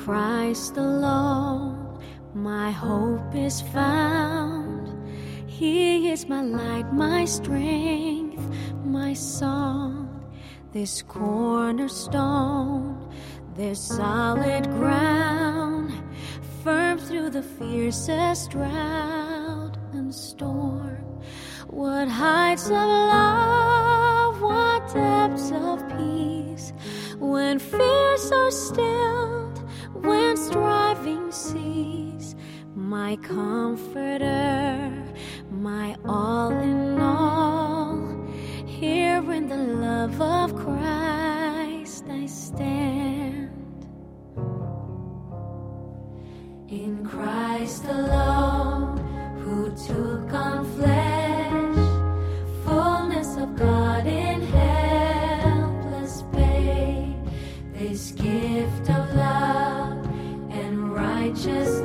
Christ alone my hope is found. He is my light, my strength, my song. This cornerstone, this solid ground, firm through the fiercest drought and storm. What heights of love, what depths of peace, when fears are stilled, when striving cease. My comforter, my all in all, here in the love of Christ I stand. In Christ alone, who took on flesh, fullness of God in helpless babe, this gift of love and righteousness